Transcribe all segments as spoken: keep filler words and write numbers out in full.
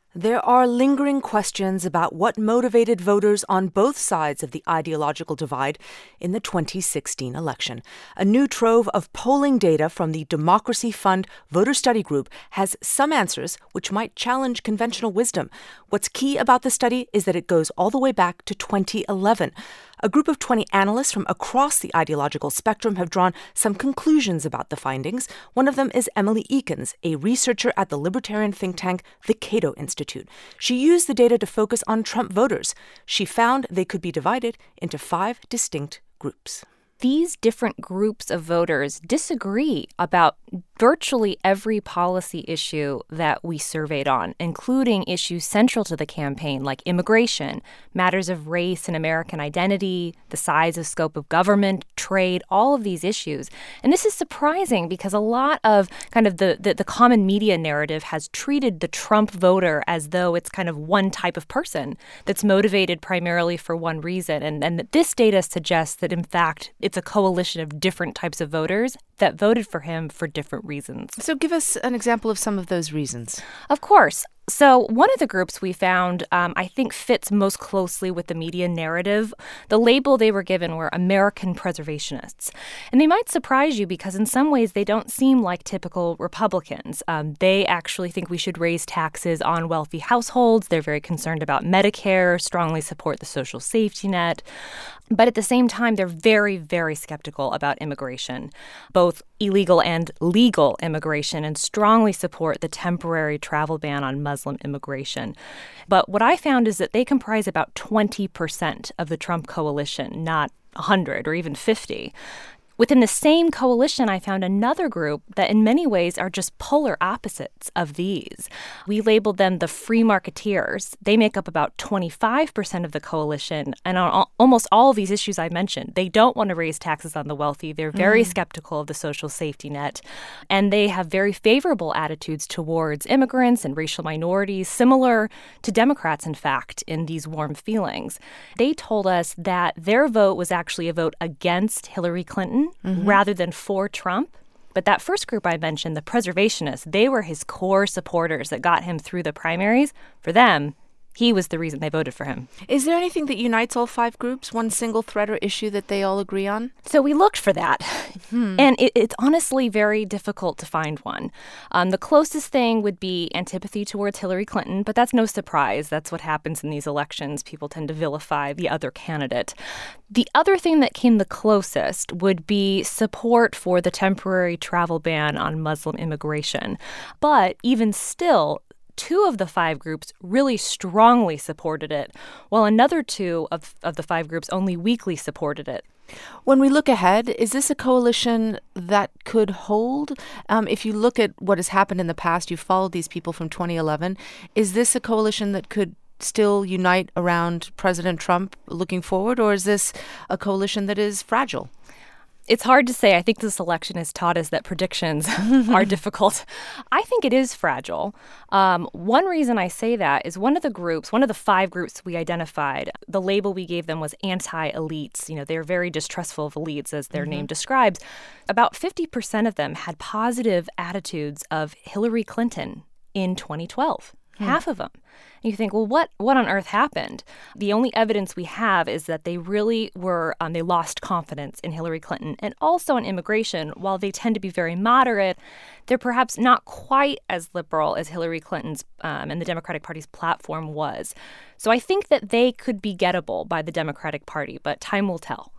There are lingering questions about what motivated voters on both sides of the ideological divide in the twenty sixteen election. A new trove of polling data from the Democracy Fund Voter Study Group has some answers which might challenge conventional wisdom. What's key about the study is that it goes all the way back to twenty eleven. A group of twenty analysts from across the ideological spectrum have drawn some conclusions about the findings. One of them is Emily Ekins, a researcher at the libertarian think tank, the Cato Institute. She used the data to focus on Trump voters. She found they could be divided into five distinct groups. These different groups of voters disagree about virtually every policy issue that we surveyed on, including issues central to the campaign like immigration, matters of race and American identity, the size and scope of government, trade, all of these issues. And this is surprising because a lot of kind of the, the, the common media narrative has treated the Trump voter as though it's kind of one type of person that's motivated primarily for one reason. And, and this data suggests that, in fact, it's a coalition of different types of voters that voted for him for different reasons. So give us an example of some of those reasons. Of course. So one of the groups we found, um, I think, fits most closely with the media narrative. The label they were given were American preservationists. And they might surprise you because in some ways they don't seem like typical Republicans. Um, they actually think we should raise taxes on wealthy households. They're very concerned about Medicare, strongly support the social safety net. But at the same time, they're very, very skeptical about immigration, both illegal and legal immigration, and strongly support the temporary travel ban on Muslim immigration. But what I found is that they comprise about twenty percent of the Trump coalition, not one hundred or even fifty. Within the same coalition, I found another group that in many ways are just polar opposites of these. We labeled them the free marketeers. They make up about twenty-five percent of the coalition. And on all, almost all of these issues I mentioned, they don't want to raise taxes on the wealthy. They're very mm. skeptical of the social safety net. And they have very favorable attitudes towards immigrants and racial minorities, similar to Democrats, in fact, in these warm feelings. They told us that their vote was actually a vote against Hillary Clinton, Mm-hmm. rather than for Trump. But that first group I mentioned, the preservationists, they were his core supporters that got him through the primaries. For them, he was the reason they voted for him. Is there anything that unites all five groups, one single thread or issue that they all agree on? So we looked for that. Hmm. And it, it's honestly very difficult to find one. Um, the closest thing would be antipathy towards Hillary Clinton, but that's no surprise. That's what happens in these elections. People tend to vilify the other candidate. The other thing that came the closest would be support for the temporary travel ban on Muslim immigration. But even still, two of the five groups really strongly supported it, while another two of, of the five groups only weakly supported it. When we look ahead, is this a coalition that could hold? Um, if you look at what has happened in the past, you've followed these people from twenty eleven. Is this a coalition that could still unite around President Trump looking forward, or is this a coalition that is fragile? It's hard to say. I think this election has taught us that predictions are difficult. I think it is fragile. Um, one reason I say that is one of the groups, one of the five groups we identified, the label we gave them was anti-elites. You know, they're very distrustful of elites, as their mm-hmm. name describes. About fifty percent of them had positive attitudes of Hillary Clinton in twenty twelve. Hmm. Half of them. And you think, well, what what on earth happened? The only evidence we have is that they really were, um, they lost confidence in Hillary Clinton. And also on immigration, while they tend to be very moderate, they're perhaps not quite as liberal as Hillary Clinton's um, and the Democratic Party's platform was. So I think that they could be gettable by the Democratic Party, but time will tell.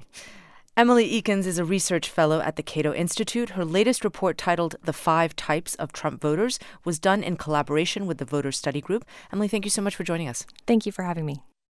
Emily Ekins is a research fellow at the Cato Institute. Her latest report, titled The Five Types of Trump Voters, was done in collaboration with the Voter Study Group. Emily, thank you so much for joining us. Thank you for having me.